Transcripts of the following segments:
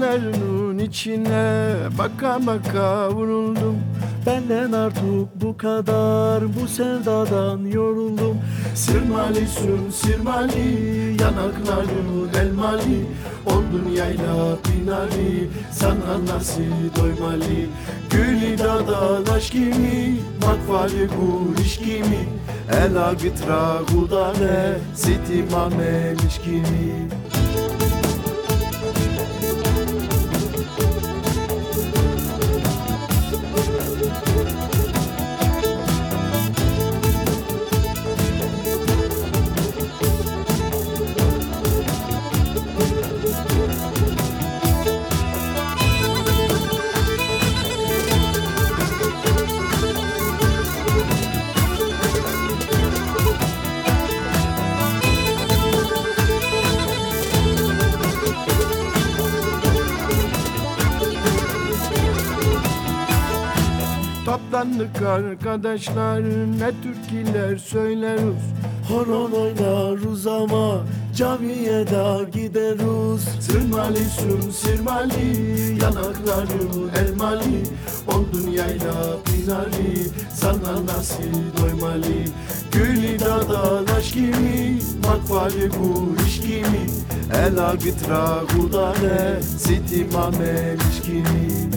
gözlerinin içine baka baka vuruldum. Benden artık bu kadar, bu sevdadan yoruldum. Sirmalisun sirmali, yanakların elmali, oldun yayla pinari, sana nasıl doymalı? Gülü dağdan aşk kimi, makvali kuriş kimi, ela gıtra gudane, siti mame mişkimi. Toplandık arkadaşlar, ne türküler söyleriz. Horon oynarız ama camiye de gideriz. Sirmalisun sirmali, yanakların elmali, oldun yayla pinari, sana nasıl doymalı? Gülü dağdan aşk kimi, makvali kuriş kimi, ela gıtra gudane, siti mame mişkimi.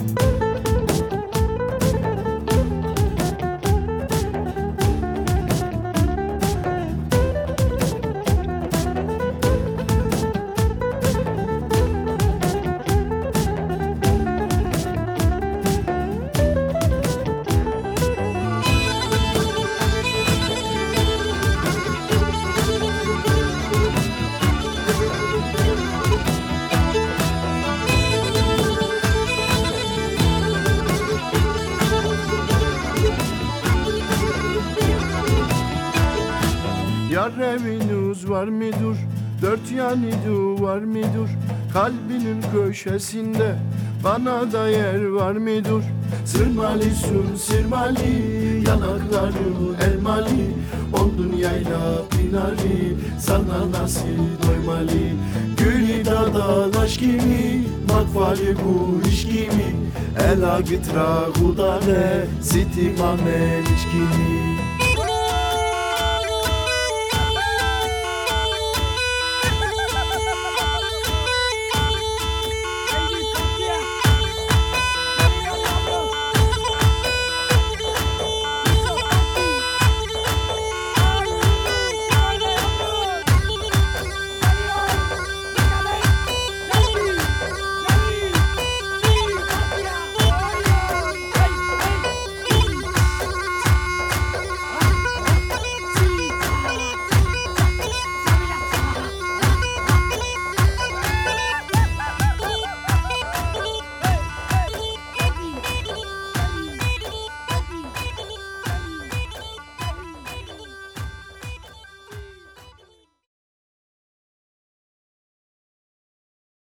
Yar eviniz var mıdır? Dört yanı duvar mıdır? Kalbinin köşesinde bana da yer var mıdır? Sırmalisun sirmali, yanakların elmali, oldun yayla pinari, sana nasıl doymalı? Gülü dağdan aşk kimi, makvali kuriş kimi, ela gıtra gudane, siti mame mişkimi.